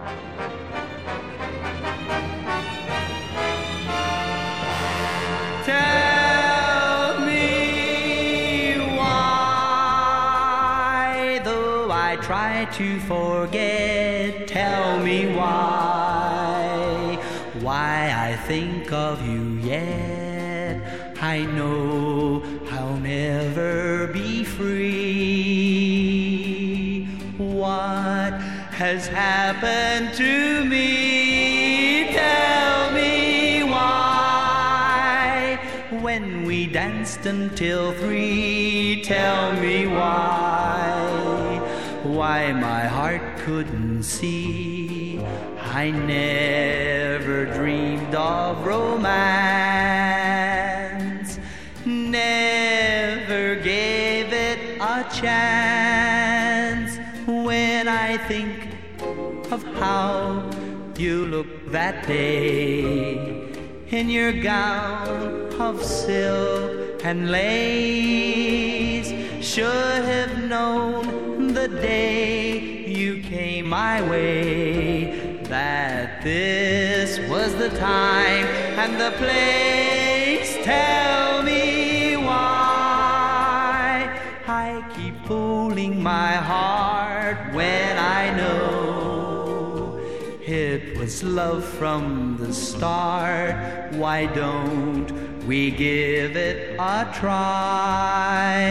Tell me why, though I try to forget, tell me why I think of you yet. I know I'll never be free. What has happened to me? Tell me why. When we danced until 3, tell me why my heart couldn't see. I never dreamed of romance, never gave it a chance. When I think of how you looked that day in your gown of silk and lace, should have known the day you came my way that this was the time and the place. Tell me why I keep fooling my heart when I know it was love from the start. Why don't we give it a try?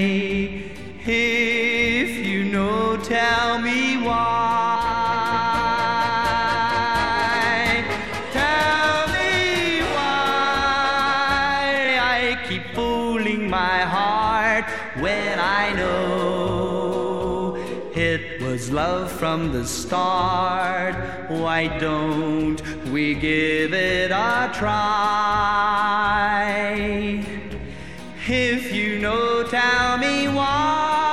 If you know, tell me why. Tell me why I keep fooling my heart when I know it was love from the start. Why don't we give it a try? If you know, tell me why.